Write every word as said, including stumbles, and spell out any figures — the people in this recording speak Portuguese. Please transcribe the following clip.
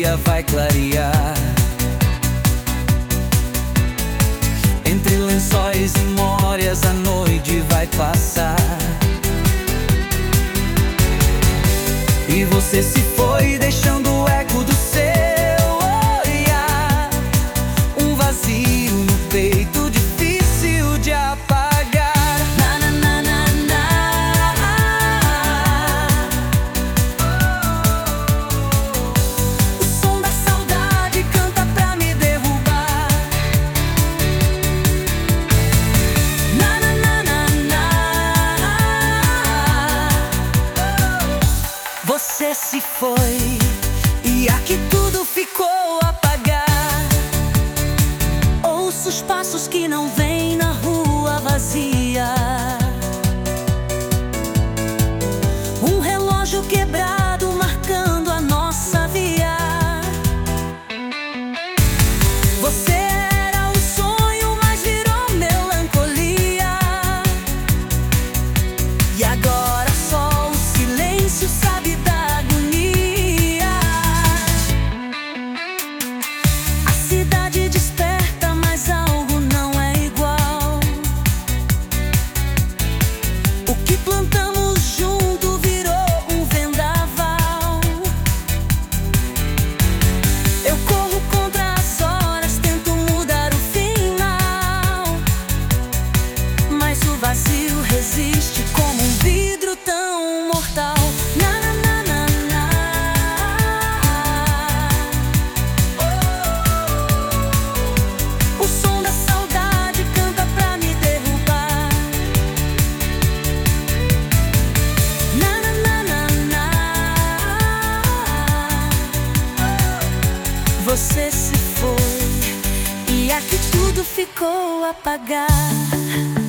dia vai clarear. Entre lençóis e memórias a noite vai passar. E você se foi deixando o eco do seu olhar, um vazio no peito difícil de apagar. Na, na, na, na, na. O som da saudade canta pra me derrubar. Na, na, na, na, na. Você se foi e aqui tudo ficou a apagar. Ouço os passos que não vêm na rua vazia. Um relógio quebrado marcando a nossa via. Você era um sonho, mas virou melancolia. E agora só o silêncio sabe da agonia. A cidade desperta, mas algo não é igual. O que plantamos junto virou um vendaval. Eu corro contra as horas, tento mudar o final, mas o vazio resiste como um vidro tão mortal. Na, na, na, na, na. O som da saudade canta pra me derrubar. Na, na, na, na, na. Você se foi e aqui tudo ficou a apagar.